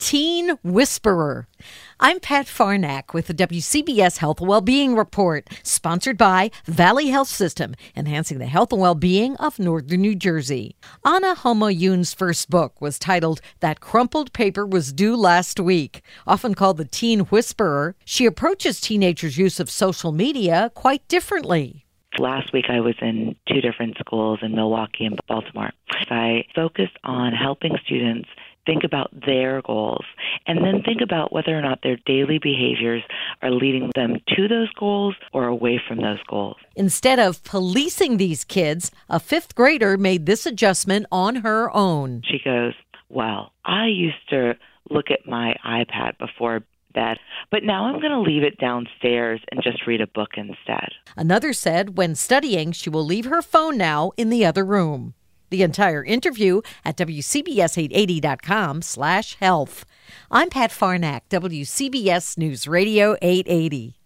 teen whisperer. I'm Pat Farnack with the WCBS Health and Wellbeing Report, sponsored by Valley Health System, enhancing the health and well-being of northern New Jersey. Anna Homoyoun's first book was titled That Crumpled Paper Was Due Last Week. Often called the teen whisperer, she approaches teenagers' use of social media quite differently. Last week, I was in 2 different schools in Milwaukee and Baltimore. I focused on helping students think about their goals and then think about whether or not their daily behaviors are leading them to those goals or away from those goals. Instead of policing these kids, a 5th grader made this adjustment on her own. She goes, well, I used to look at my iPad before bed, but now I'm going to leave it downstairs and just read a book instead. Another said when studying, she will leave her phone now in the other room. The entire interview at WCBS880.com/health. I'm Pat Farnack, WCBS News Radio 880.